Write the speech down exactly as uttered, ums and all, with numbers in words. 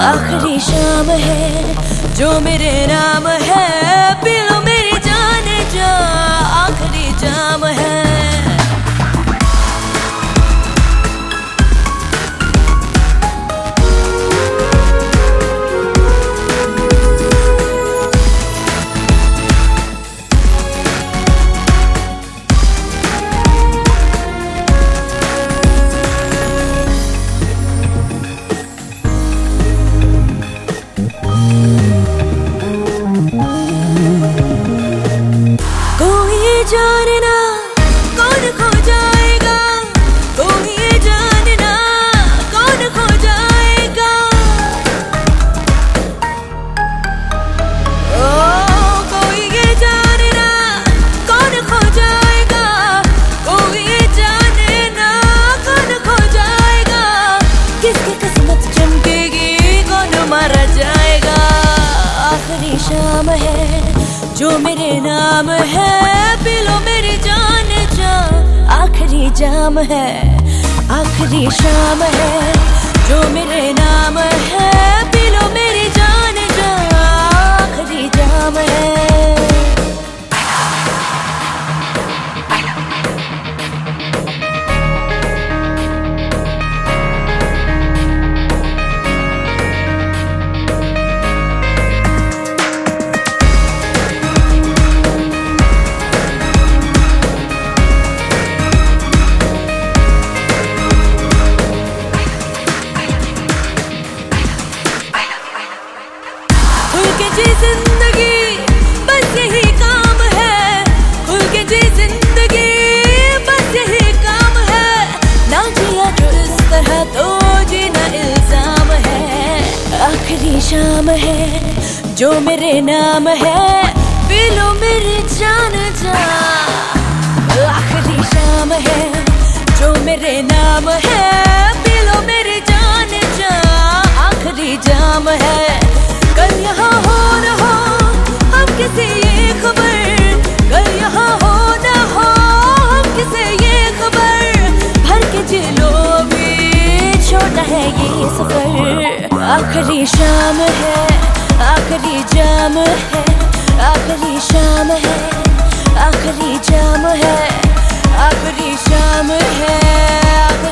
आखिरी शाम है जो मेरे नाम है, पी लो मेरी जान जा, आखिरी जाम है। जानना कौन खो जाएगा, कोई ये जानना कौन खो जाएगा। ओ कोई ये जानना कौन खो जाएगा, कोई ये जानना कौन खो जाएगा। किसकी किस्मत चमकेगी, कौन मारा जाएगा। आखिरी शाम है जो मेरे नाम है, पी लो मेरी जान जा, आखिरी जाम है। आखिरी शाम है जो मेरे नाम है, पी लो मेरी जान जा, आखिरी जाम है। जी जिंदगी बस यही काम है, खुल के जी जिंदगी बस यही काम है। ना जिया जो इस तरह तो जीना इल्जाम है। आखिरी शाम है जो मेरे नाम है, पी लो मेरी जान जा। आखिरी शाम है जो मेरे नाम है, पी लो मेरी जान जा, आखिरी जाम है। कल यहाँ हो न हो हम किसी ये खबर, कल यहाँ हो न हो हम किसी ये खबर। भर के जिलो भी छोटा है ये सफर। आखिरी शाम है, आखिरी जाम है, आखिरी शाम है, आखिरी जाम है, आखिरी शाम है।